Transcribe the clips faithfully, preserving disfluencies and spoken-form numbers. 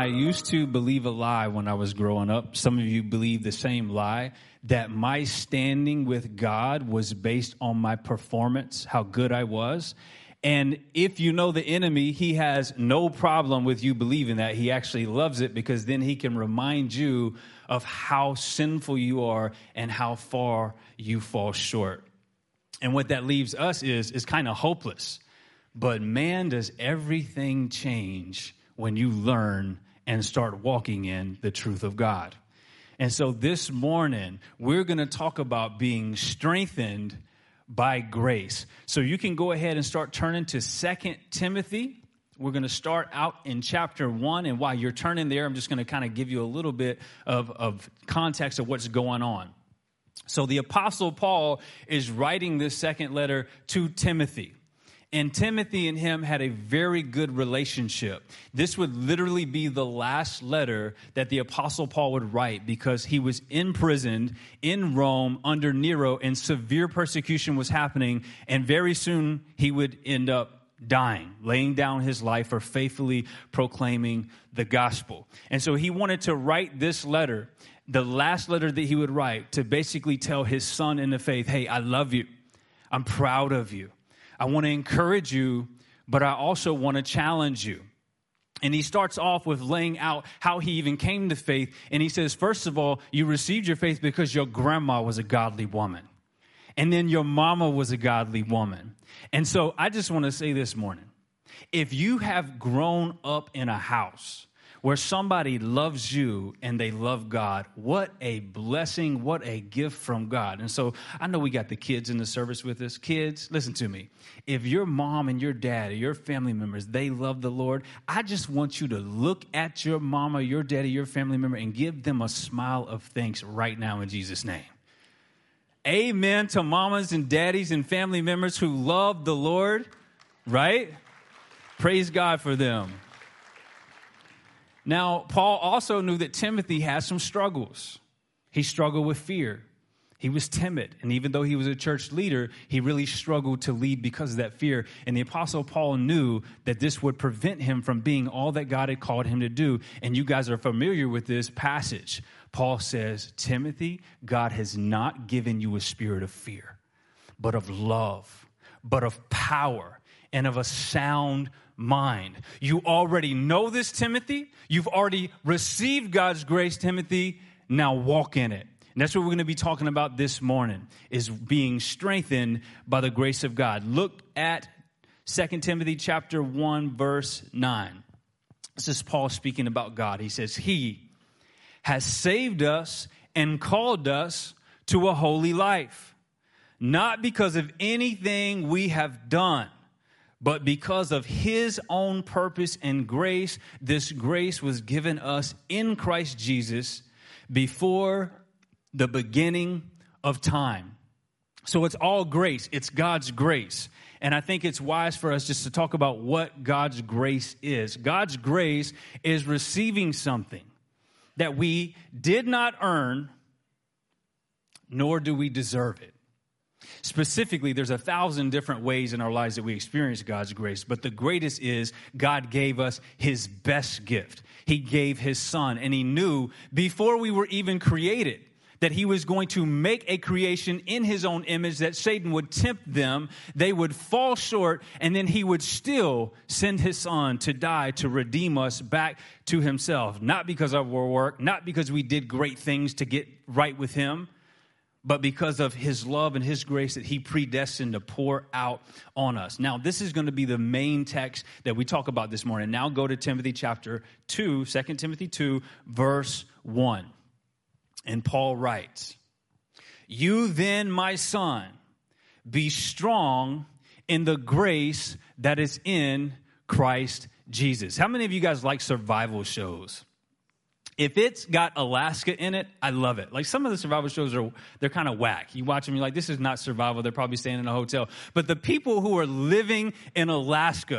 used to believe a lie when I was growing up. Some of you believe the same lie, that my standing with God was based on my performance, how good I was. And if you know the enemy, he has no problem with you believing that. He actually loves it because then he can remind you of how sinful you are and how far you fall short. And what that leaves us is, is kind of hopeless. But man, does everything change when you learn and start walking in the truth of God. And so this morning, we're going to talk about being strengthened by grace. So you can go ahead and start turning to Second Timothy. We're going to start out in chapter one. And while you're turning there, I'm just going to kind of give you a little bit of, of context of what's going on. So the Apostle Paul is writing this second letter to Timothy. And Timothy and him had a very good relationship. This would literally be the last letter that the Apostle Paul would write because he was imprisoned in Rome under Nero and severe persecution was happening. And very soon he would end up dying, laying down his life for faithfully proclaiming the gospel. And so he wanted to write this letter, the last letter that he would write, to basically tell his son in the faith, hey, I love you. I'm proud of you. I want to encourage you, but I also want to challenge you. And he starts off with laying out how he even came to faith. And he says, first of all, you received your faith because your grandma was a godly woman. And then your mama was a godly woman. And so I just want to say this morning, if you have grown up in a house where somebody loves you and they love God, what a blessing, what a gift from God. And so I know we got the kids in the service with us. Kids, listen to me. If your mom and your dad or your family members, they love the Lord, I just want you to look at your mama, your daddy, your family member, and give them a smile of thanks right now in Jesus' name. Amen to mamas and daddies and family members who love the Lord, right? Praise God for them. Now, Paul also knew that Timothy had some struggles. He struggled with fear. He was timid. And even though he was a church leader, he really struggled to lead because of that fear. And the Apostle Paul knew that this would prevent him from being all that God had called him to do. And you guys are familiar with this passage. Paul says, Timothy, God has not given you a spirit of fear, but of love, but of power, and of a sound mind. You already know this, Timothy. You've already received God's grace, Timothy. Now walk in it. And that's what we're going to be talking about this morning, is being strengthened by the grace of God. Look at Second Timothy chapter one, verse nine. This is Paul speaking about God. He says, He has saved us and called us to a holy life, not because of anything we have done, but because of His own purpose and grace. This grace was given us in Christ Jesus before the beginning of time. So it's all grace. It's God's grace. And I think it's wise for us just to talk about what God's grace is. God's grace is receiving something that we did not earn, nor do we deserve it. Specifically, there's a thousand different ways in our lives that we experience God's grace, but the greatest is God gave us His best gift. He gave His Son, and He knew before we were even created that He was going to make a creation in His own image, that Satan would tempt them, they would fall short, and then He would still send His Son to die to redeem us back to Himself. Not because of our work, not because we did great things to get right with Him, but because of His love and His grace that He predestined to pour out on us. Now, this is going to be the main text that we talk about this morning. Now go to Timothy chapter two, Second Timothy two, verse one. And Paul writes, You then, my son, be strong in the grace that is in Christ Jesus. How many of you guys like survival shows? If it's got Alaska in it, I love it. Like some of the survival shows are, they're kind of whack. You watch them, you're like, this is not survival. They're probably staying in a hotel. But the people who are living in Alaska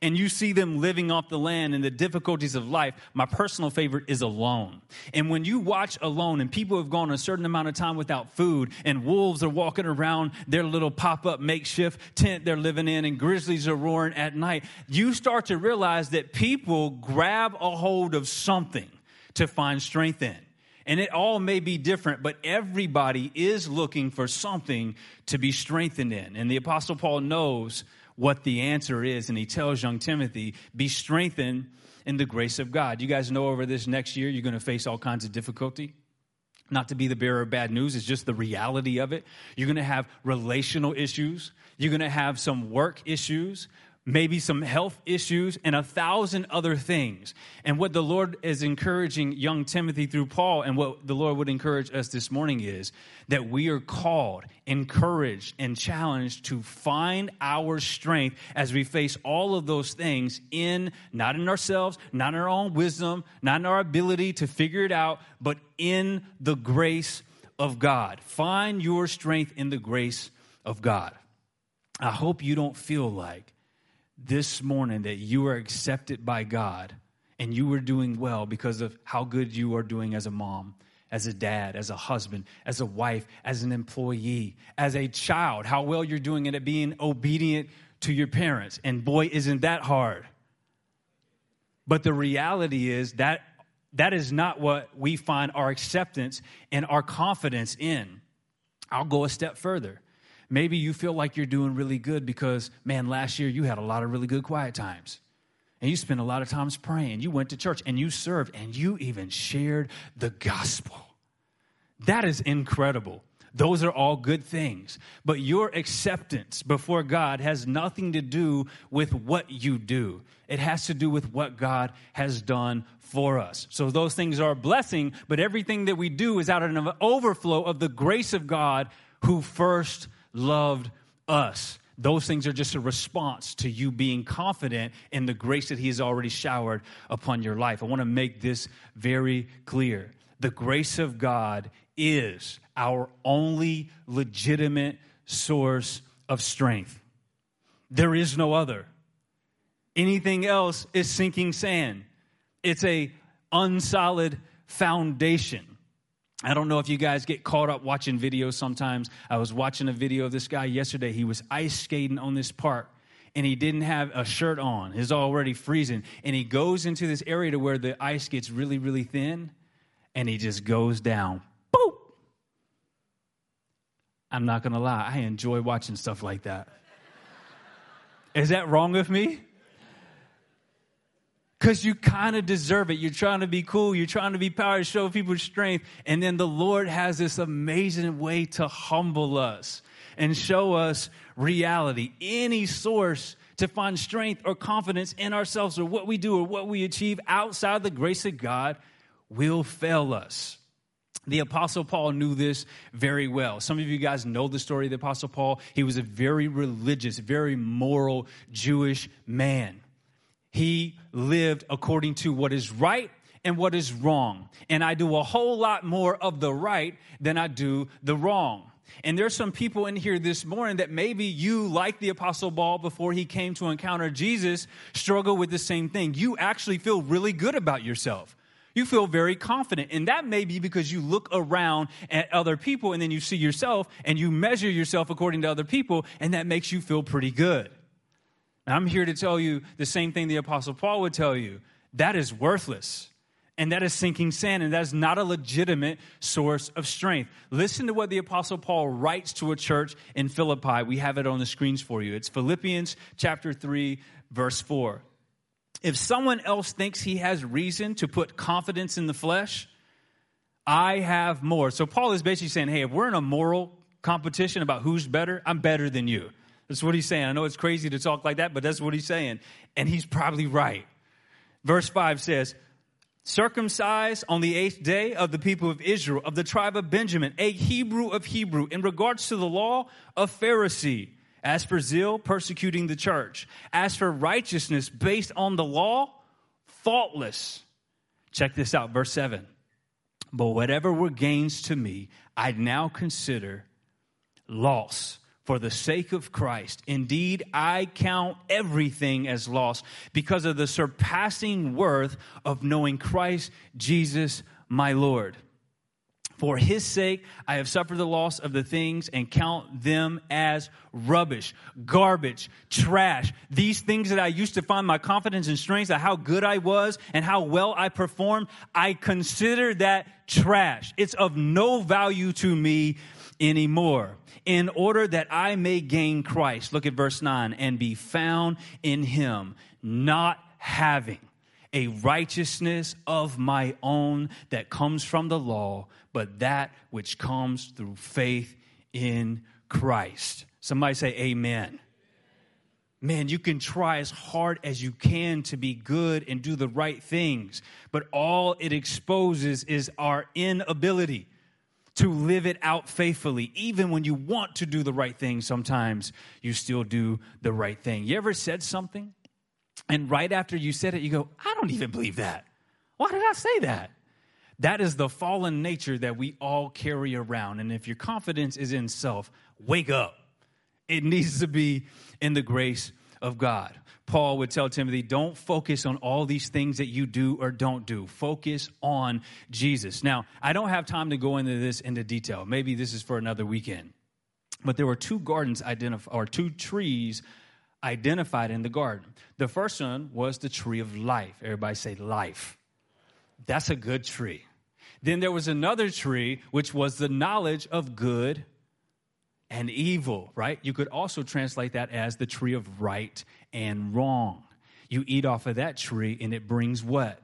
and you see them living off the land and the difficulties of life, my personal favorite is Alone. And when you watch Alone and people have gone a certain amount of time without food and wolves are walking around their little pop-up makeshift tent they're living in and grizzlies are roaring at night, you start to realize that people grab a hold of something to find strength in. And it all may be different, but everybody is looking for something to be strengthened in. And the Apostle Paul knows what the answer is, and he tells young Timothy, be strengthened in the grace of God. You guys know over this next year, you're going to face all kinds of difficulty. Not to be the bearer of bad news, it's just the reality of it. You're going to have relational issues. You're going to have some work issues, maybe some health issues, and a thousand other things. And what the Lord is encouraging young Timothy through Paul, and what the Lord would encourage us this morning is that we are called, encouraged, and challenged to find our strength as we face all of those things in, not in ourselves, not in our own wisdom, not in our ability to figure it out, but in the grace of God. Find your strength in the grace of God. I hope you don't feel like this morning that you are accepted by God and you are doing well because of how good you are doing as a mom, as a dad, as a husband, as a wife, as an employee, as a child, how well you're doing at being obedient to your parents. And boy, isn't that hard. But the reality is that that is not what we find our acceptance and our confidence in. I'll go a step further. Maybe you feel like you're doing really good because, man, last year you had a lot of really good quiet times. And you spent a lot of times praying. You went to church and you served and you even shared the gospel. That is incredible. Those are all good things. But your acceptance before God has nothing to do with what you do. It has to do with what God has done for us. So those things are a blessing, but everything that we do is out of an overflow of the grace of God who first loved us. Those things are just a response to you being confident in the grace that he has already showered upon your life. I want to make this very clear. The grace of God is our only legitimate source of strength. There is no other. Anything else is sinking sand. It's a unsolid foundation. I don't know if you guys get caught up watching videos sometimes. I was watching a video of this guy yesterday. He was ice skating on this park, and he didn't have a shirt on. It's already freezing. And he goes into this area to where the ice gets really, really thin, and he just goes down. Boop! I'm not going to lie. I enjoy watching stuff like that. Is that wrong with me? Because you kind of deserve it. You're trying to be cool. You're trying to be power, show people strength. And then the Lord has this amazing way to humble us and show us reality. Any source to find strength or confidence in ourselves or what we do or what we achieve outside the grace of God will fail us. The Apostle Paul knew this very well. Some of you guys know the story of the Apostle Paul. He was a very religious, very moral Jewish man. He lived according to what is right and what is wrong. And I do a whole lot more of the right than I do the wrong. And there's some people in here this morning that maybe you, like the Apostle Paul before he came to encounter Jesus, struggle with the same thing. You actually feel really good about yourself. You feel very confident. And that may be because you look around at other people and then you see yourself and you measure yourself according to other people, and that makes you feel pretty good. Now, I'm here to tell you the same thing the Apostle Paul would tell you. That is worthless, and that is sinking sand, and that is not a legitimate source of strength. Listen to what the Apostle Paul writes to a church in Philippi. We have it on the screens for you. It's Philippians chapter three, verse four. If someone else thinks he has reason to put confidence in the flesh, I have more. So Paul is basically saying, hey, if we're in a moral competition about who's better, I'm better than you. That's what he's saying. I know it's crazy to talk like that, but that's what he's saying. And he's probably right. Verse five says, circumcised on the eighth day of the people of Israel, of the tribe of Benjamin, a Hebrew of Hebrew, in regards to the law, a Pharisee. As for zeal, persecuting the church. As for righteousness based on the law, faultless. Check this out, verse seven. But whatever were gains to me, I now consider loss for the sake of Christ. Indeed, I count everything as loss because of the surpassing worth of knowing Christ Jesus, my Lord. For his sake, I have suffered the loss of the things and count them as rubbish, garbage, trash. These things that I used to find my confidence and strength, that how good I was and how well I performed, I consider that trash. It's of no value to me anymore. In order that I may gain Christ, look at verse nine, and be found in him, not having a righteousness of my own that comes from the law, but that which comes through faith in Christ. Somebody say amen. Man, you can try as hard as you can to be good and do the right things, but all it exposes is our inability to live it out faithfully. Even when you want to do the right thing, sometimes you still do the right thing. You ever said something, and right after you said it, you go, I don't even believe that. Why did I say that? That is the fallen nature that we all carry around. And if your confidence is in self, wake up. It needs to be in the grace of God. Paul would tell Timothy, don't focus on all these things that you do or don't do. Focus on Jesus. Now, I don't have time to go into this into detail. Maybe this is for another weekend. But there were two gardens identified, or two trees identified in the garden. The first one was the tree of life. Everybody say life. That's a good tree. Then there was another tree, which was the knowledge of good and evil, right? You could also translate that as the tree of right and wrong. You eat off of that tree and it brings what?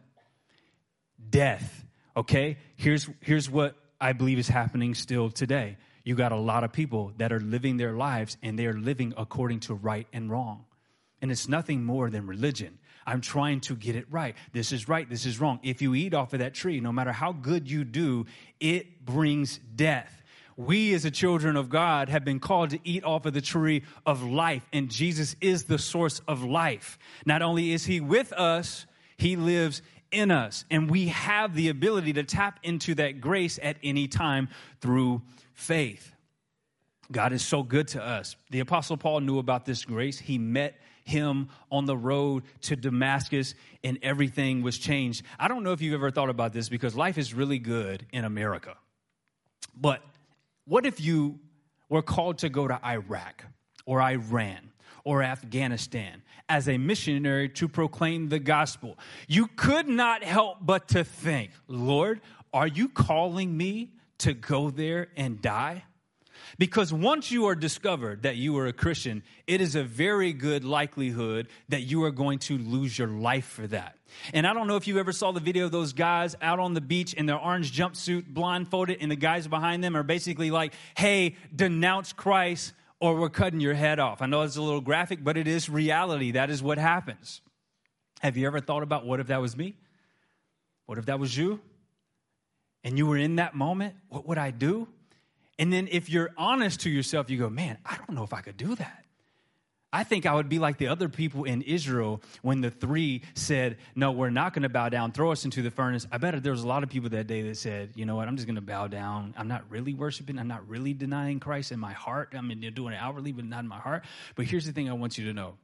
Death, okay? Here's, here's what I believe is happening still today. You got a lot of people that are living their lives and they are living according to right and wrong. And it's nothing more than religion. I'm trying to get it right. This is right. This is wrong. If you eat off of that tree, no matter how good you do, it brings death. We as the children of God have been called to eat off of the tree of life, and Jesus is the source of life. Not only is he with us, he lives in us, and we have the ability to tap into that grace at any time through faith. God is so good to us. The Apostle Paul knew about this grace. He met him on the road to Damascus, and everything was changed. I don't know if you've ever thought about this, because life is really good in America. But what if you were called to go to Iraq or Iran or Afghanistan as a missionary to proclaim the gospel? You could not help but to think, Lord, are you calling me to go there and die? Because once you are discovered that you are a Christian, it is a very good likelihood that you are going to lose your life for that. And I don't know if you ever saw the video of those guys out on the beach in their orange jumpsuit, blindfolded, and the guys behind them are basically like, hey, denounce Christ or we're cutting your head off. I know it's a little graphic, but it is reality. That is what happens. Have you ever thought about, what if that was me? What if that was you? And you were in that moment? What would I do? And then if you're honest to yourself, you go, man, I don't know if I could do that. I think I would be like the other people in Israel when the three said, no, we're not going to bow down, throw us into the furnace. I bet there was a lot of people that day that said, you know what, I'm just going to bow down. I'm not really worshiping. I'm not really denying Christ in my heart. I mean, they're doing it outwardly, but not in my heart. But here's the thing I want you to know.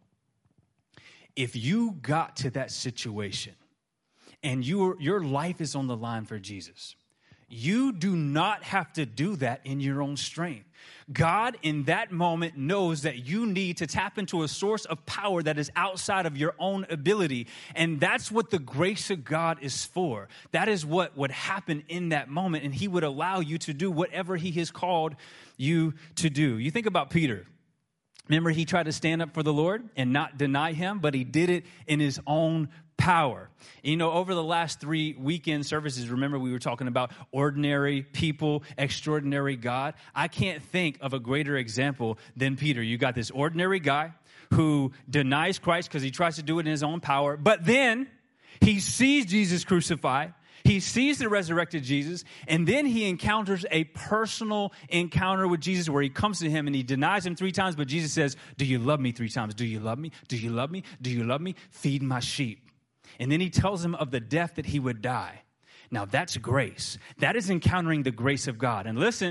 If you got to that situation and your your life is on the line for Jesus, you do not have to do that in your own strength. God, in that moment, knows that you need to tap into a source of power that is outside of your own ability. And that's what the grace of God is for. That is what would happen in that moment. And he would allow you to do whatever he has called you to do. You think about Peter. Remember, he tried to stand up for the Lord and not deny him, but he did it in his own power. You know, over the last three weekend services, remember we were talking about ordinary people, extraordinary God. I can't think of a greater example than Peter. You got this ordinary guy who denies Christ because he tries to do it in his own power, but then he sees Jesus crucified. He sees the resurrected Jesus, and then he encounters a personal encounter with Jesus where he comes to him and he denies him three times, but Jesus says, do you love me three times? Do you love me? Do you love me? Do you love me? Feed my sheep. And then he tells him of the death that he would die. Now, that's grace. That is encountering the grace of God. And listen,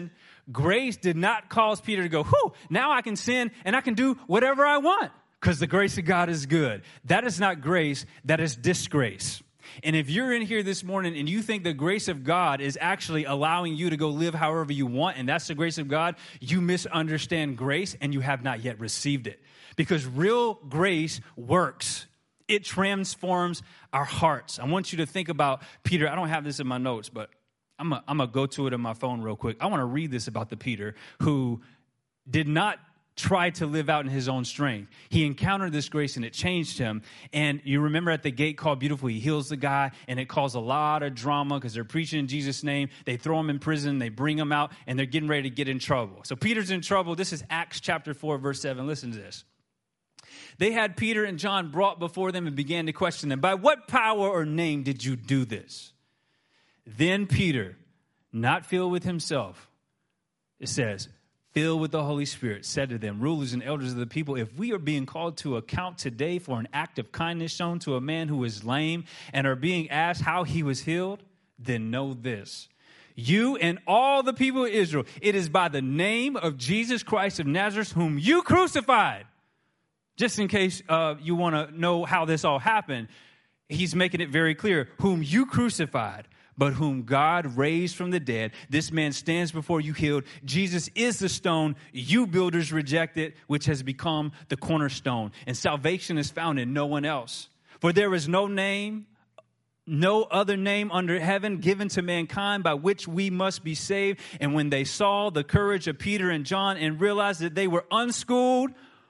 Grace did not cause Peter to go, whew, now I can sin and I can do whatever I want because the grace of God is good. That is not grace. That is disgrace. And if you're in here this morning and you think the grace of God is actually allowing you to go live however you want, and that's the grace of God, you misunderstand grace and you have not yet received it. Because real grace works. It transforms our hearts. I want you to think about Peter. I don't have this in my notes, but I'm going I'm to go to it on my phone real quick. I want to read this about the Peter who did not try to live out in his own strength. He encountered this grace and it changed him. And you remember at the gate called Beautiful, he heals the guy and it caused a lot of drama because they're preaching in Jesus' name. They throw him in prison, they bring him out, and they're getting ready to get in trouble. So Peter's in trouble. This is Acts chapter four, verse seven. Listen to this. They had Peter and John brought before them and began to question them. By what power or name did you do this? Then Peter, not filled with himself, it says, filled with the Holy Spirit, said to them, rulers and elders of the people, if we are being called to account today for an act of kindness shown to a man who is lame and are being asked how he was healed, then know this. You and all the people of Israel, it is by the name of Jesus Christ of Nazareth, whom you crucified. Just in case uh, you want to know how this all happened, he's making it very clear, whom you crucified, but whom God raised from the dead. This man stands before you healed. Jesus is the stone you builders rejected, which has become the cornerstone. And salvation is found in no one else. For there is no name, no other name under heaven given to mankind by which we must be saved. And when they saw the courage of Peter and John and realized that they were unschooled,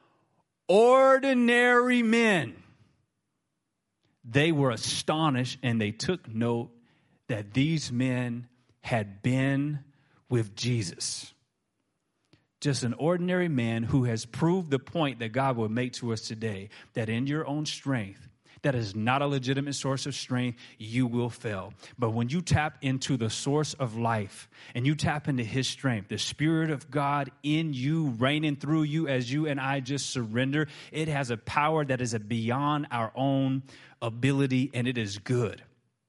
ordinary men, they were astonished and they took note that these men had been with Jesus. Just an ordinary man who has proved the point that God will make to us today, that in your own strength, that is not a legitimate source of strength, you will fail. But when you tap into the source of life and you tap into his strength, the Spirit of God in you, reigning through you as you and I just surrender, it has a power that is beyond our own ability, and it is good.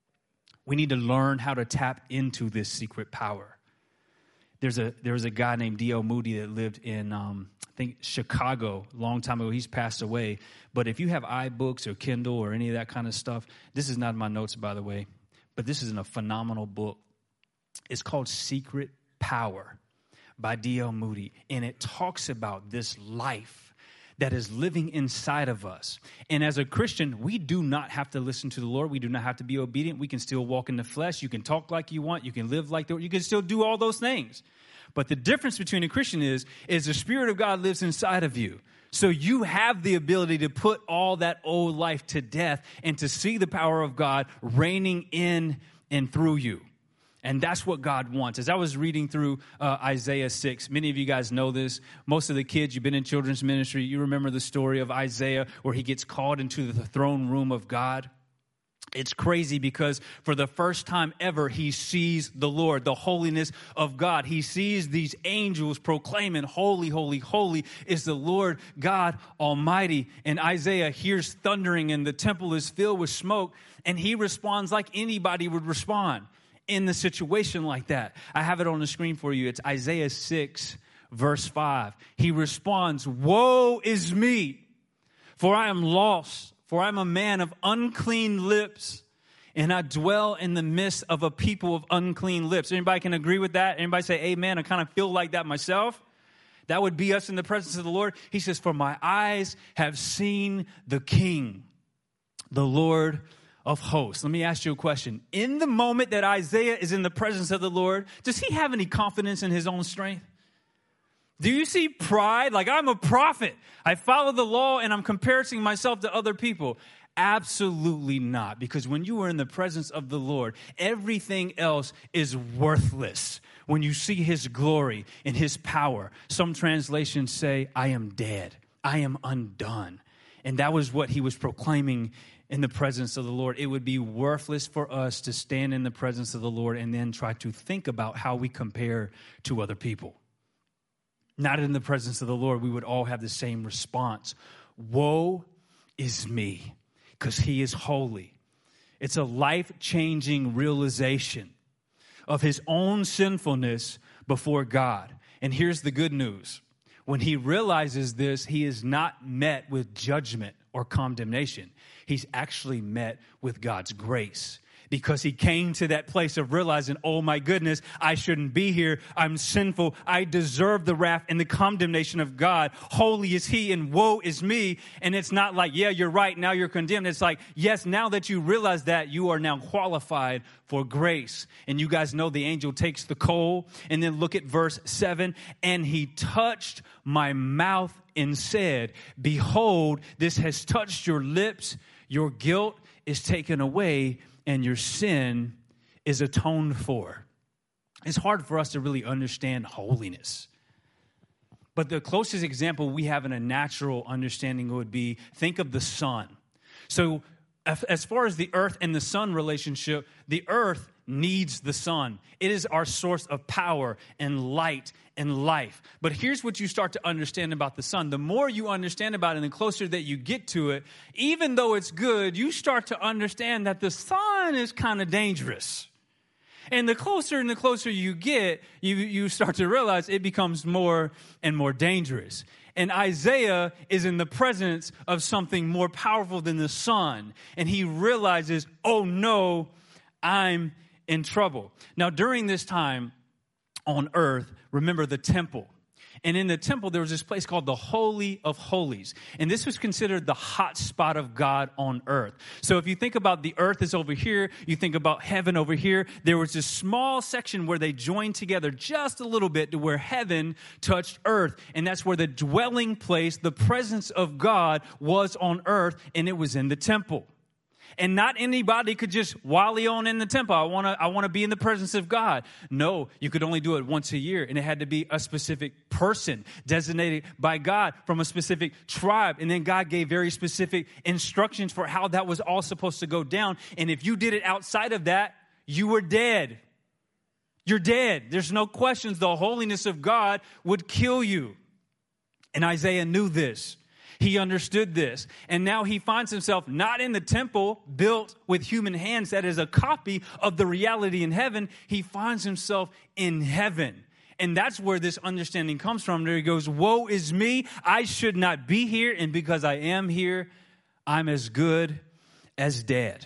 We need to learn how to tap into this secret power. There's a there was a guy named D L Moody that lived in, um, I think, Chicago a long time ago. He's passed away. But if you have iBooks or Kindle or any of that kind of stuff, this is not in my notes, by the way, but this is in a phenomenal book. It's called Secret Power by D L Moody. And it talks about this life that is living inside of us. And as a Christian, we do not have to listen to the Lord. We do not have to be obedient. We can still walk in the flesh. You can talk like you want. You can live like the, you can still do all those things. But the difference between a Christian is, is the Spirit of God lives inside of you. So you have the ability to put all that old life to death and to see the power of God reigning in and through you. And that's what God wants. As I was reading through uh, Isaiah six, many of you guys know this. Most of the kids, you've been in children's ministry, you remember the story of Isaiah where he gets called into the throne room of God. It's crazy because for the first time ever, he sees the Lord, the holiness of God. He sees these angels proclaiming, holy, holy, holy is the Lord God Almighty. And Isaiah hears thundering and the temple is filled with smoke. And he responds like anybody would respond in the situation like that. I have it on the screen for you. It's Isaiah six, verse five. He responds, woe is me, for I am lost, for I am a man of unclean lips, and I dwell in the midst of a people of unclean lips. Anybody can agree with that? Anybody say amen? I kind of feel like that myself. That would be us in the presence of the Lord. He says, for my eyes have seen the King, the Lord of hosts. Let me ask you a question. In the moment that Isaiah is in the presence of the Lord, does he have any confidence in his own strength? Do you see pride? Like, I'm a prophet. I follow the law and I'm comparing myself to other people. Absolutely not. Because when you are in the presence of the Lord, everything else is worthless. When you see his glory and his power, some translations say, I am dead. I am undone. And that was what he was proclaiming in the presence of the Lord. It would be worthless for us to stand in the presence of the Lord and then try to think about how we compare to other people. Not in the presence of the Lord, we would all have the same response. Woe is me, because he is holy. It's a life-changing realization of his own sinfulness before God. And here's the good news. When he realizes this, he is not met with judgment or condemnation. He's actually met with God's grace, because he came to that place of realizing, oh my goodness, I shouldn't be here. I'm sinful. I deserve the wrath and the condemnation of God. Holy is he and woe is me. And it's not like, yeah, you're right, now you're condemned. It's like, yes, now that you realize that, you are now qualified for grace. And you guys know the angel takes the coal, and then look at verse seven. And he touched my mouth and said, behold, this has touched your lips. Your guilt is taken away, and your sin is atoned for. It's hard for us to really understand holiness. But the closest example we have in a natural understanding would be, think of the sun. So as far as the earth and the sun relationship, the earth needs the sun. It is our source of power and light and life. But here's what you start to understand about the sun. The more you understand about it and the closer that you get to it, even though it's good, you start to understand that the sun is kind of dangerous. And the closer and the closer you get, you, you start to realize it becomes more and more dangerous. And Isaiah is in the presence of something more powerful than the sun. And he realizes, oh no, I'm in trouble. Now, during this time on earth, remember the temple. And in the temple, there was this place called the Holy of Holies. And this was considered the hot spot of God on earth. So if you think about the earth is over here, you think about heaven over here, there was this small section where they joined together just a little bit to where heaven touched earth. And that's where the dwelling place, the presence of God was on earth, and it was in the temple. And not anybody could just wally on in the temple. I want to I want to be in the presence of God. No, you could only do it once a year. And it had to be a specific person designated by God from a specific tribe. And then God gave very specific instructions for how that was all supposed to go down. And if you did it outside of that, you were dead. You're dead. There's no questions. The holiness of God would kill you. And Isaiah knew this. He understood this. And now he finds himself not in the temple built with human hands that is a copy of the reality in heaven. He finds himself in heaven. And that's where this understanding comes from. There he goes, woe is me. I should not be here. And because I am here, I'm as good as dead.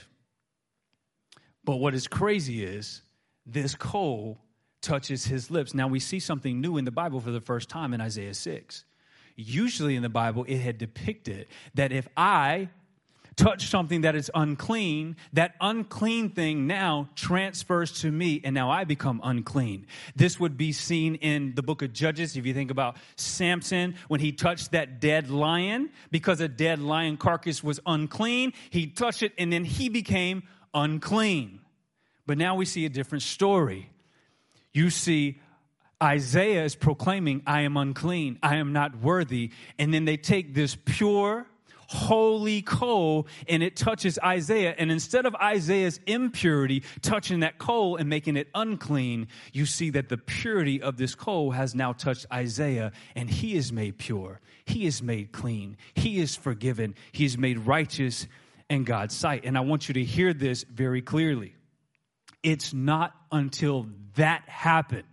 But what is crazy is this coal touches his lips. Now we see something new in the Bible for the first time in Isaiah six. Usually in the Bible, it had depicted that if I touch something that is unclean, that unclean thing now transfers to me, and now I become unclean. This would be seen in the book of Judges. If you think about Samson, when he touched that dead lion, because a dead lion carcass was unclean, he touched it, and then he became unclean. But now we see a different story. You see Isaiah is proclaiming, I am unclean, I am not worthy. And then they take this pure, holy coal and it touches Isaiah. And instead of Isaiah's impurity touching that coal and making it unclean, you see that the purity of this coal has now touched Isaiah, and he is made pure. He is made clean. He is forgiven. He is made righteous in God's sight. And I want you to hear this very clearly. It's not until that happened,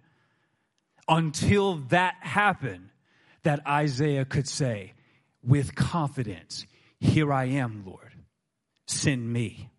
until that happened, that Isaiah could say with confidence, here I am, Lord, send me.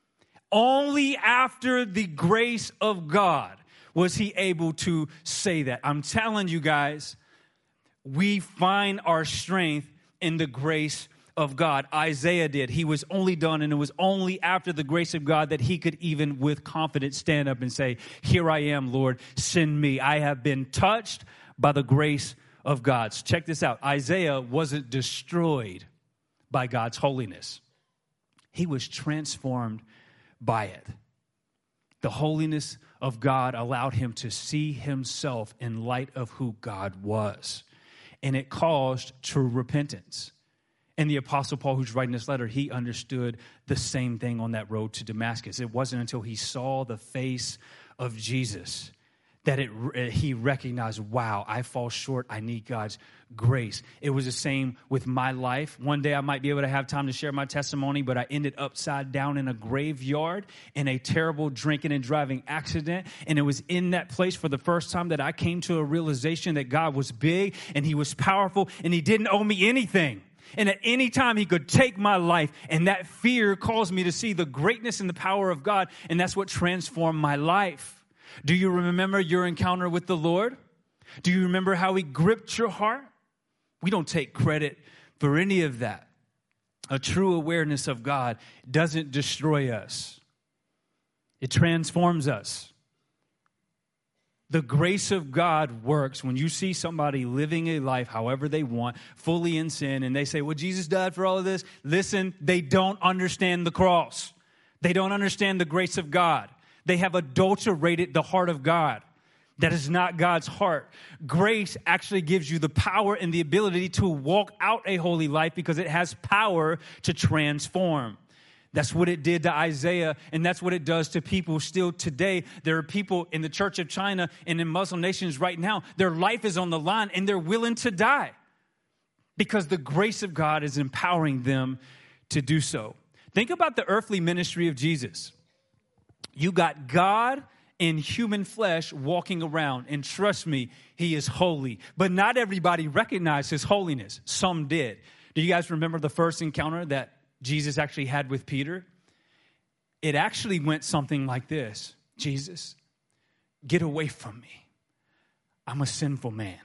Only after the grace of God was he able to say that. I'm telling you guys, we find our strength in the grace of God. Isaiah did. He was only done, and it was only after the grace of God that he could even with confidence stand up and say, here I am, Lord, send me. I have been touched by the grace of God. So check this out. Isaiah wasn't destroyed by God's holiness. He was transformed by it. The holiness of God allowed him to see himself in light of who God was. And it caused true repentance. And the Apostle Paul, who's writing this letter, he understood the same thing on that road to Damascus. It wasn't until he saw the face of Jesus that it, he recognized, wow, I fall short. I need God's grace. It was the same with my life. One day I might be able to have time to share my testimony, but I ended upside down in a graveyard in a terrible drinking and driving accident. And it was in that place for the first time that I came to a realization that God was big and he was powerful and he didn't owe me anything. And at any time he could take my life, and that fear caused me to see the greatness and the power of God, and that's what transformed my life. Do you remember your encounter with the Lord? Do you remember how he gripped your heart? We don't take credit for any of that. A true awareness of God doesn't destroy us. It transforms us. The grace of God works when you see somebody living a life however they want, fully in sin, and they say, well, Jesus died for all of this. Listen, they don't understand the cross. They don't understand the grace of God. They have adulterated the heart of God. That is not God's heart. Grace actually gives you the power and the ability to walk out a holy life because it has power to transform. That's what it did to Isaiah, and that's what it does to people still today. There are people in the Church of China and in Muslim nations right now, their life is on the line and they're willing to die because the grace of God is empowering them to do so. Think about the earthly ministry of Jesus. You got God in human flesh walking around, and trust me, he is holy. But not everybody recognized his holiness. Some did. Do you guys remember the first encounter that Jesus actually had with Peter? It actually went something like this. Jesus, get away from me. I'm a sinful man.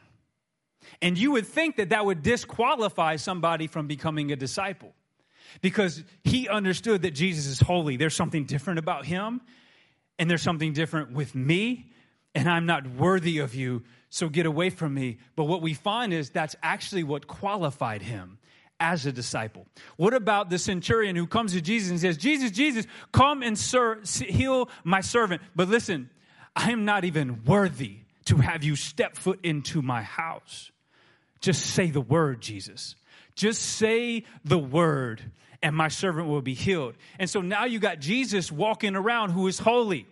And you would think that that would disqualify somebody from becoming a disciple because he understood that Jesus is holy. There's something different about him. And there's something different with me, and I'm not worthy of you, so get away from me. But what we find is that's actually what qualified him as a disciple. What about the centurion who comes to Jesus and says, Jesus, Jesus, come and ser- heal my servant. But listen, I am not even worthy to have you step foot into my house. Just say the word, Jesus. Just say the word, and my servant will be healed. And so now you got Jesus walking around who is holy.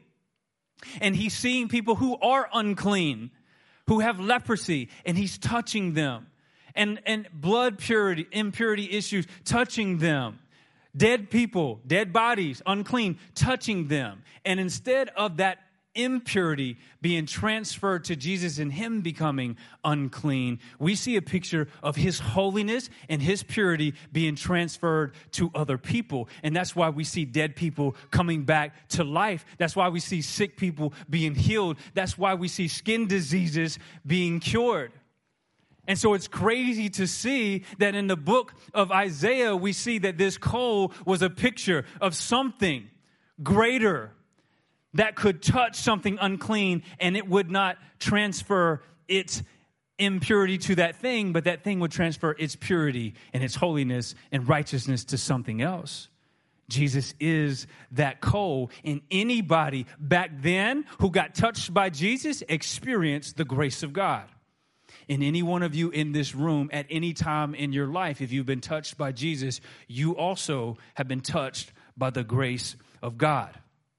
And he's seeing people who are unclean, who have leprosy, and he's touching them. And, and blood purity, impurity issues, touching them. Dead people, dead bodies, unclean, touching them. And instead of that impurity being transferred to Jesus and him becoming unclean, we see a picture of his holiness and his purity being transferred to other people. And that's why we see dead people coming back to life. That's why we see sick people being healed. That's why we see skin diseases being cured. And so it's crazy to see that in the book of Isaiah, we see that this coal was a picture of something greater that could touch something unclean, and it would not transfer its impurity to that thing, but that thing would transfer its purity and its holiness and righteousness to something else. Jesus is that coal, and anybody back then who got touched by Jesus experienced the grace of God. And any one of you in this room at any time in your life, if you've been touched by Jesus, you also have been touched by the grace of God.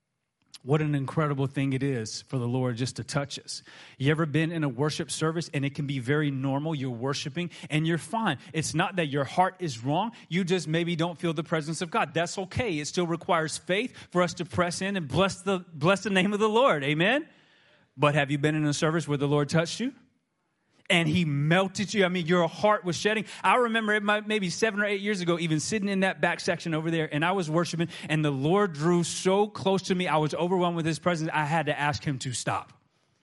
What an incredible thing it is for the Lord just to touch us. You ever been in a worship service and it can be very normal? You're worshiping and you're fine. It's not that your heart is wrong. You just maybe don't feel the presence of God. That's okay. It still requires faith for us to press in and bless the, bless the name of the Lord. Amen? But have you been in a service where the Lord touched you? And he melted you. I mean, your heart was shedding. I remember it might, maybe seven or eight years ago, even sitting in that back section over there, and I was worshiping, and the Lord drew so close to me. I was overwhelmed with his presence. I had to ask him to stop.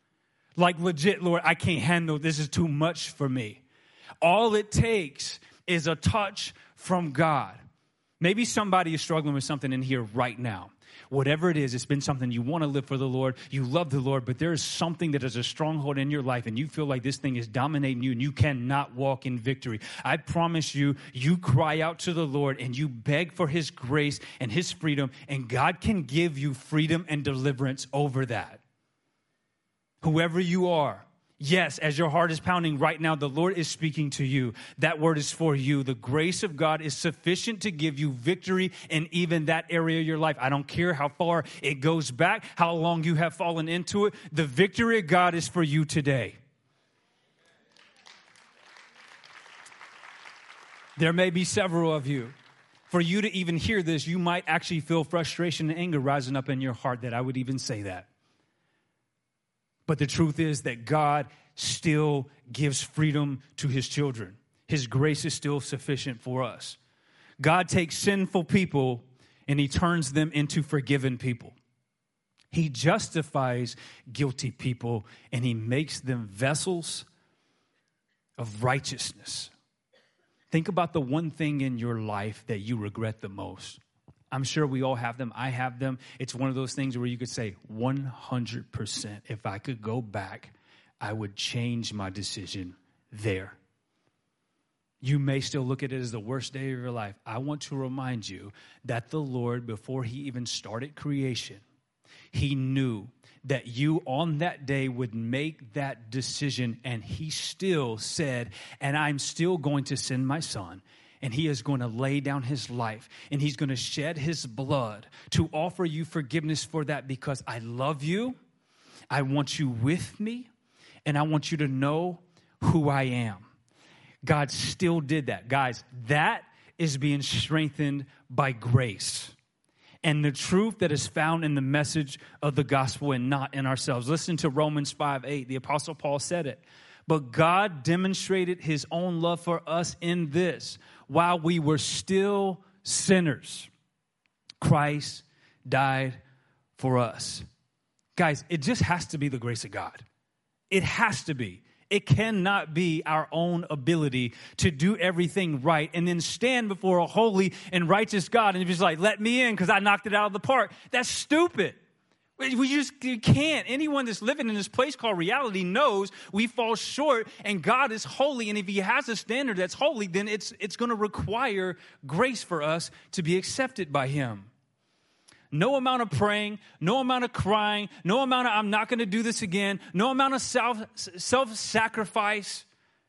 Like, legit, Lord, I can't handle this. Is too much for me. All it takes is a touch from God. Maybe somebody is struggling with something in here right now. Whatever it is, it's been something you want to live for the Lord. You love the Lord, but there is something that is a stronghold in your life, and you feel like this thing is dominating you, and you cannot walk in victory. I promise you, you cry out to the Lord, and you beg for his grace and his freedom, and God can give you freedom and deliverance over that. Whoever you are, Yes, as your heart is pounding right now, the Lord is speaking to you. That word is for you. The grace of God is sufficient to give you victory in even that area of your life. I don't care how far it goes back, how long you have fallen into it. The victory of God is for you today. There may be several of you. For you to even hear this, you might actually feel frustration and anger rising up in your heart that I would even say that. But the truth is that God still gives freedom to his children. His grace is still sufficient for us. God takes sinful people and he turns them into forgiven people. He justifies guilty people and he makes them vessels of righteousness. Think about the one thing in your life that you regret the most. I'm sure we all have them. I have them. It's one of those things where you could say one hundred percent. If I could go back, I would change my decision there. You may still look at it as the worst day of your life. I want to remind you that the Lord, before he even started creation, he knew that you on that day would make that decision, and he still said, and I'm still going to send my son. And he is going to lay down his life, and he's going to shed his blood to offer you forgiveness for that, because I love you, I want you with me, and I want you to know who I am. God still did that. Guys, that is being strengthened by grace and the truth that is found in the message of the gospel and not in ourselves. Listen to Romans five eight. The Apostle Paul said it. But God demonstrated his own love for us in this: while we were still sinners, Christ died for us. Guys, it just has to be the grace of God. It has to be. It cannot be our own ability to do everything right and then stand before a holy and righteous God and just like, let me in because I knocked it out of the park. That's stupid. We just you can't. Anyone that's living in this place called reality knows we fall short, and God is holy. And if he has a standard that's holy, then it's it's going to require grace for us to be accepted by him. No amount of praying, no amount of crying, no amount of I'm not going to do this again, no amount of self, self-sacrifice.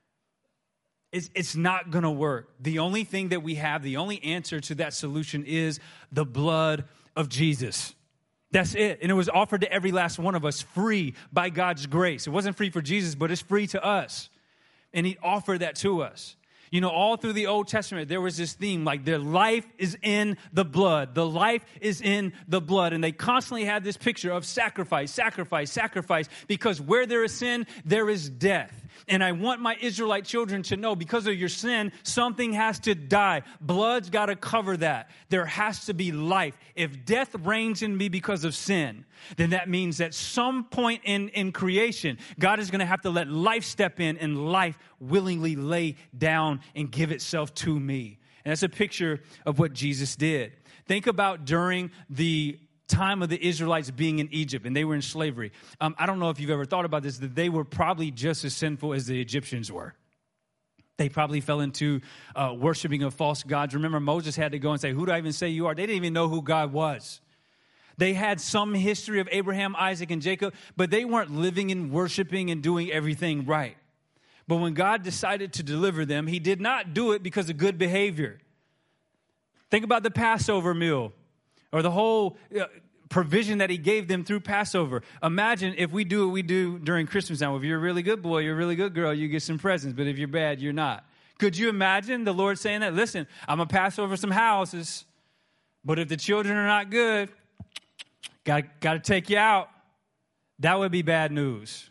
It's, it's not going to work. The only thing that we have, the only answer to that solution is the blood of Jesus. That's it. And it was offered to every last one of us free by God's grace. It wasn't free for Jesus, but it's free to us. And he offered that to us. You know, all through the Old Testament, there was this theme, like their life is in the blood. The life is in the blood. And they constantly had this picture of sacrifice, sacrifice, sacrifice, because where there is sin, there is death. And I want my Israelite children to know, because of your sin, something has to die. Blood's got to cover that. There has to be life. If death reigns in me because of sin, then that means that some point in, in creation, God is going to have to let life step in and life willingly lay down and give itself to me. And that's a picture of what Jesus did. Think about during the time of the Israelites being in Egypt and they were in slavery. Um, I don't know if you've ever thought about this, that they were probably just as sinful as the Egyptians were. They probably fell into uh, worshiping of false gods. Remember, Moses had to go and say, who do I even say you are? They didn't even know who God was. They had some history of Abraham, Isaac, and Jacob, but they weren't living and worshiping and doing everything right. But when God decided to deliver them, he did not do it because of good behavior. Think about the Passover meal, or the whole uh, provision that he gave them through Passover. Imagine if we do what we do during Christmas time. If you're a really good boy, you're a really good girl, you get some presents. But if you're bad, you're not. Could you imagine the Lord saying that? Listen, I'm going to pass over some houses, but if the children are not good, got got to take you out. That would be bad news.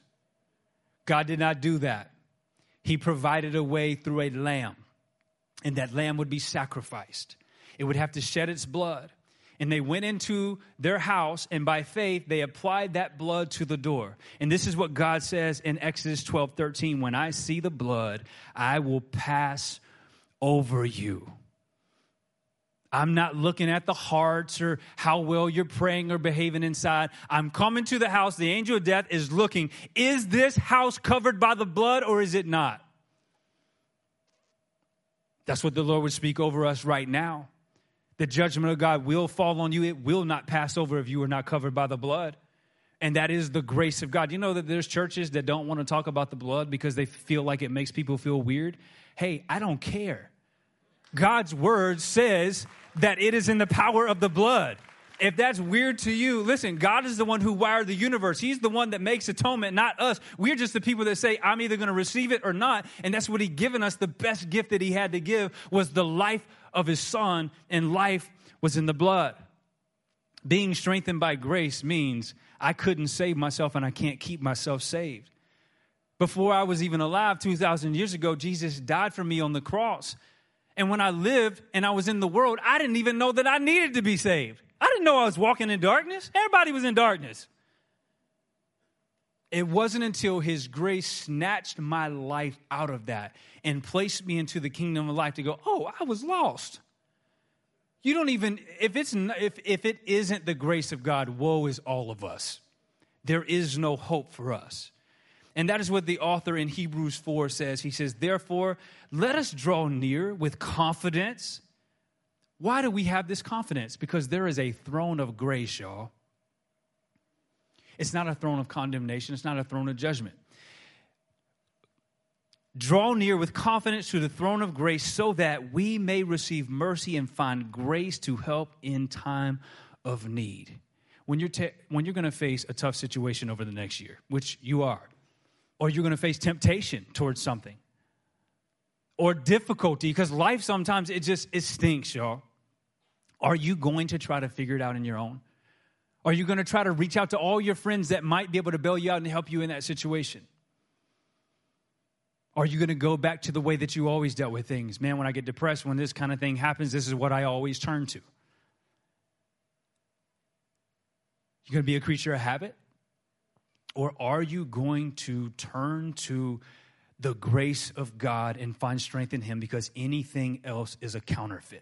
God did not do that. He provided a way through a lamb, and that lamb would be sacrificed. It would have to shed its blood. And they went into their house, and by faith, they applied that blood to the door. And this is what God says in Exodus twelve thirteen, when I see the blood, I will pass over you. I'm not looking at the hearts or how well you're praying or behaving inside. I'm coming to the house. The angel of death is looking. Is this house covered by the blood or is it not? That's what the Lord would speak over us right now. The judgment of God will fall on you. It will not pass over if you are not covered by the blood. And that is the grace of God. You know that there's churches that don't want to talk about the blood because they feel like it makes people feel weird? Hey, I don't care. God's word says that it is in the power of the blood. If that's weird to you, listen, God is the one who wired the universe. He's the one that makes atonement, not us. We're just the people that say, I'm either going to receive it or not. And that's what he given us. The best gift that he had to give was the life of his son, and life was in the blood. Being strengthened by grace means I couldn't save myself and I can't keep myself saved. Before I was even alive two thousand years ago, Jesus died for me on the cross. And when I lived and I was in the world, I didn't even know that I needed to be saved. I didn't know I was walking in darkness. Everybody was in darkness. It wasn't until his grace snatched my life out of that and placed me into the kingdom of life to go, oh, I was lost. You don't even, if it's if if it isn't the grace of God, woe is all of us. There is no hope for us. And that is what the author in Hebrews four says. He says, therefore, let us draw near with confidence. Why do we have this confidence? Because there is a throne of grace, y'all. It's not a throne of condemnation. It's not a throne of judgment. Draw near with confidence to the throne of grace so that we may receive mercy and find grace to help in time of need. When you're, te- when you're going to face a tough situation over the next year, which you are, or you're going to face temptation towards something, or difficulty, because life sometimes, it just, it stinks, y'all. Are you going to try to figure it out on your own? Are you going to try to reach out to all your friends that might be able to bail you out and help you in that situation? Are you going to go back to the way that you always dealt with things? Man, when I get depressed, when this kind of thing happens, this is what I always turn to. You're going to be a creature of habit? Or are you going to turn to the grace of God and find strength in him, because anything else is a counterfeit?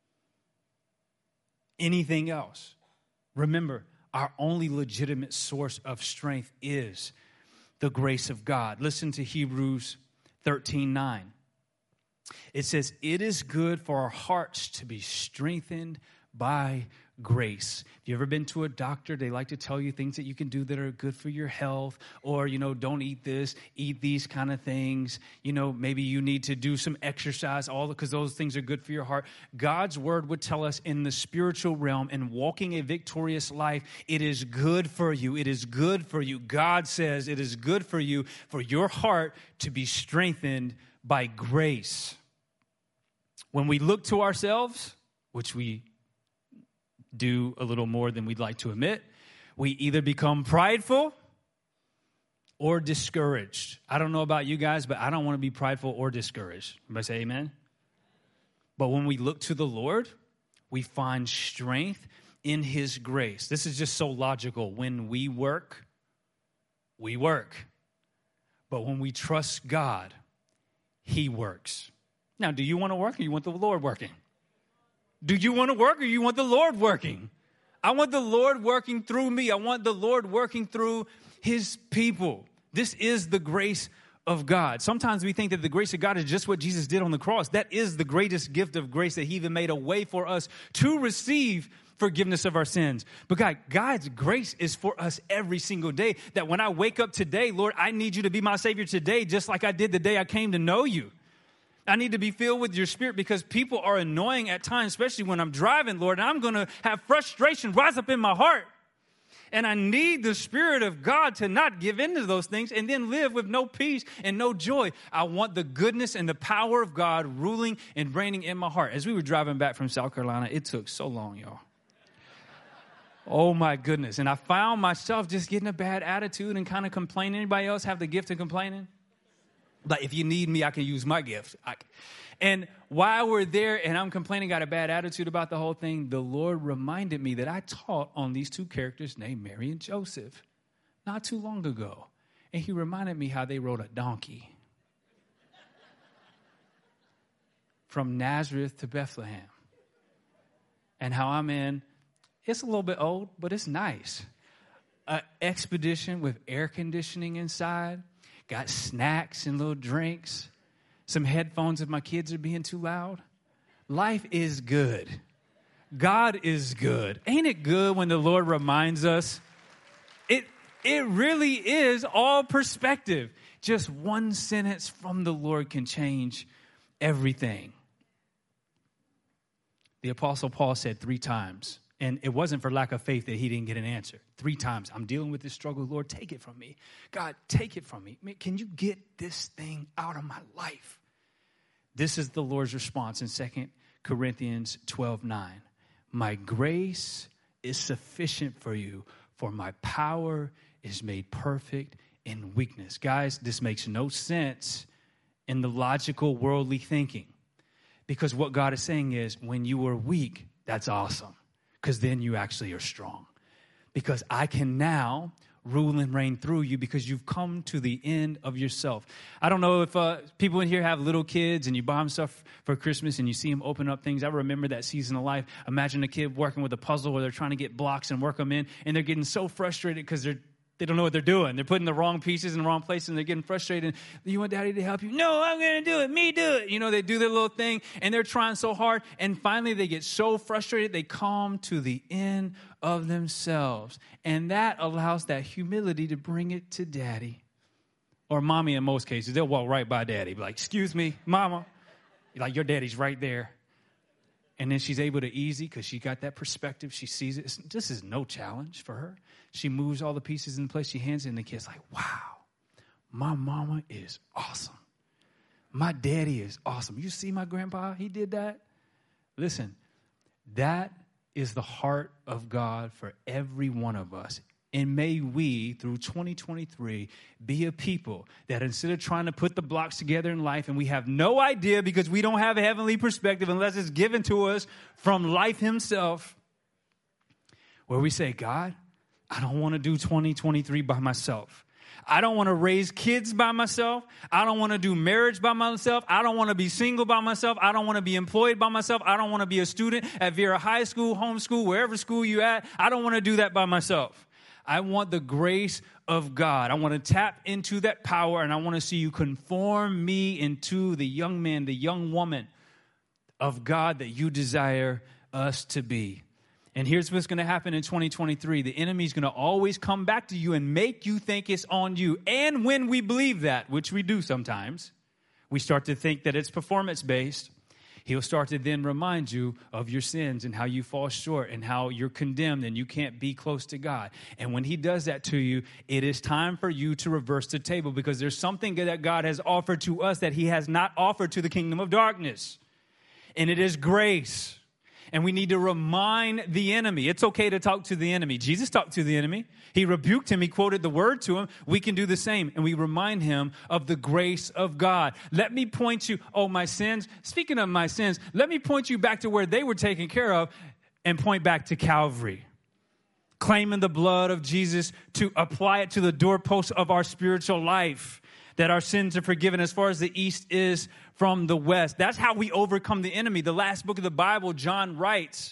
Anything else. Remember, our only legitimate source of strength is the grace of God. Listen to Hebrews thirteen nine. It says, it is good for our hearts to be strengthened by grace. If you ever been to a doctor, they like to tell you things that you can do that are good for your health, or, you know, don't eat this, eat these kind of things. You know, maybe you need to do some exercise, all because those things are good for your heart. God's word would tell us in the spiritual realm and walking a victorious life, it is good for you. It is good for you. God says it is good for you, for your heart to be strengthened by grace. When we look to ourselves, which we do a little more than we'd like to admit, we either become prideful or discouraged. I don't know about you guys, but I don't want to be prideful or discouraged. Everybody say amen? But when we look to the Lord, we find strength in his grace. This is just so logical. When we work, we work. But when we trust God, he works. Now, do you want to work, or you want the Lord working? Do you want to work, or you want the Lord working? I want the Lord working through me. I want the Lord working through his people. This is the grace of God. Sometimes we think that the grace of God is just what Jesus did on the cross. That is the greatest gift of grace, that he even made a way for us to receive forgiveness of our sins. But God, God's grace is for us every single day. That when I wake up today, Lord, I need you to be my Savior today, just like I did the day I came to know you. I need to be filled with your spirit, because people are annoying at times, especially when I'm driving, Lord, and I'm going to have frustration rise up in my heart. And I need the Spirit of God to not give in to those things and then live with no peace and no joy. I want the goodness and the power of God ruling and reigning in my heart. As we were driving back from South Carolina, it took so long, y'all. Oh, my goodness. And I found myself just getting a bad attitude and kind of complaining. Anybody else have the gift of complaining? Like, if you need me, I can use my gift. I, and while we're there and I'm complaining, got a bad attitude about the whole thing, the Lord reminded me that I taught on these two characters named Mary and Joseph not too long ago. And he reminded me how they rode a donkey from Nazareth to Bethlehem. And how I'm in, it's a little bit old, but it's nice. An expedition with air conditioning inside. Got snacks and little drinks, some headphones if my kids are being too loud. Life is good. God is good. Ain't it good when the Lord reminds us? It It really is all perspective. Just one sentence from the Lord can change everything. The Apostle Paul said three times, and it wasn't for lack of faith that he didn't get an answer. Three times, I'm dealing with this struggle. Lord, take it from me. God, take it from me. Man, can you get this thing out of my life? This is the Lord's response in Second Corinthians twelve nine. My grace is sufficient for you, for my power is made perfect in weakness. Guys, this makes no sense in the logical, worldly thinking. Because what God is saying is, when you are weak, that's awesome. Because then you actually are strong. Because I can now rule and reign through you because you've come to the end of yourself. I don't know if uh, people in here have little kids and you buy them stuff for Christmas and you see them open up things. I remember that season of life. Imagine a kid working with a puzzle where they're trying to get blocks and work them in, and they're getting so frustrated because they're They don't know what they're doing. They're putting the wrong pieces in the wrong place, and they're getting frustrated. You want daddy to help you? No, I'm going to do it. Me do it. You know, they do their little thing, and they're trying so hard. And finally, they get so frustrated, they come to the end of themselves. And that allows that humility to bring it to daddy. Or mommy in most cases. They'll walk right by daddy. Be like, excuse me, mama. Like, your daddy's right there. And then she's able to easy because she got that perspective. She sees it. It's, this is no challenge for her. She moves all the pieces in place. She hands it, and the kid's like, wow, my mama is awesome. My daddy is awesome. You see my grandpa? He did that. Listen, that is the heart of God for every one of us. And may we, through twenty twenty-three, be a people that instead of trying to put the blocks together in life, and we have no idea because we don't have a heavenly perspective unless it's given to us from life himself, where we say, God, I don't want to do twenty twenty-three by myself. I don't want to raise kids by myself. I don't want to do marriage by myself. I don't want to be single by myself. I don't want to be employed by myself. I don't want to be a student at Vera High School, homeschool, wherever school you at. I don't want to do that by myself. I want the grace of God. I want to tap into that power, and I want to see you conform me into the young man, the young woman of God that you desire us to be. And here's what's going to happen in twenty twenty-three. The enemy is going to always come back to you and make you think it's on you. And when we believe that, which we do sometimes, we start to think that it's performance-based. He'll start to then remind you of your sins and how you fall short and how you're condemned and you can't be close to God. And when he does that to you, it is time for you to reverse the table, because there's something that God has offered to us that he has not offered to the kingdom of darkness. And it is grace. And we need to remind the enemy. It's okay to talk to the enemy. Jesus talked to the enemy. He rebuked him. He quoted the word to him. We can do the same. And we remind him of the grace of God. Let me point you, oh, my sins. Speaking of my sins, let me point you back to where they were taken care of and point back to Calvary. Claiming the blood of Jesus to apply it to the doorposts of our spiritual life, that our sins are forgiven as far as the east is from the west. That's how we overcome the enemy. The last book of the Bible, John writes,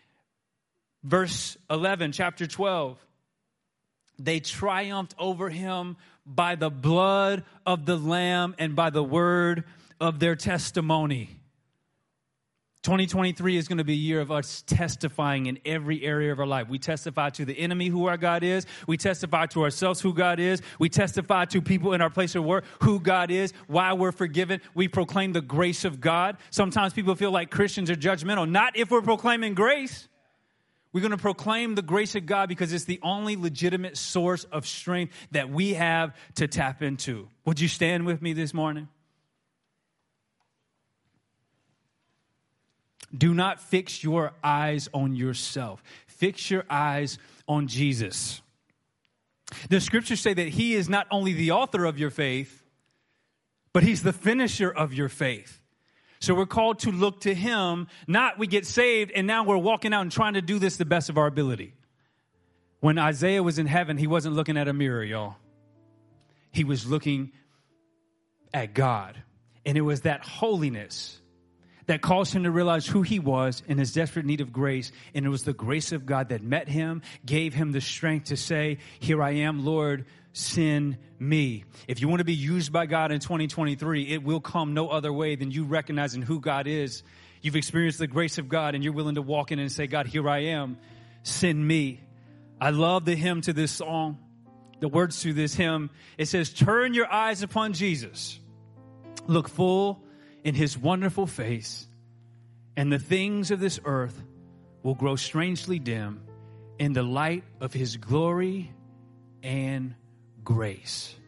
verse eleven, chapter twelve, they triumphed over him by the blood of the Lamb and by the word of their testimony. twenty twenty-three is going to be a year of us testifying in every area of our life. We testify to the enemy who our God is. We testify to ourselves who God is. We testify to people in our place of work who God is, why we're forgiven. We proclaim the grace of God. Sometimes people feel like Christians are judgmental. Not if we're proclaiming grace. We're going to proclaim the grace of God because it's the only legitimate source of strength that we have to tap into. Would you stand with me this morning? Do not fix your eyes on yourself. Fix your eyes on Jesus. The scriptures say that he is not only the author of your faith, but he's the finisher of your faith. So we're called to look to him, not we get saved and now we're walking out and trying to do this the best of our ability. When Isaiah was in heaven, he wasn't looking at a mirror, y'all. He was looking at God. And it was that holiness that caused him to realize who he was in his desperate need of grace. And it was the grace of God that met him, gave him the strength to say, here I am, Lord, send me. If you want to be used by God in twenty twenty-three, it will come no other way than you recognizing who God is. You've experienced the grace of God and you're willing to walk in and say, God, here I am, send me. I love the hymn to this song. the words to this hymn, it says, turn your eyes upon Jesus. Look full in his wonderful face, and the things of this earth will grow strangely dim in the light of his glory and grace.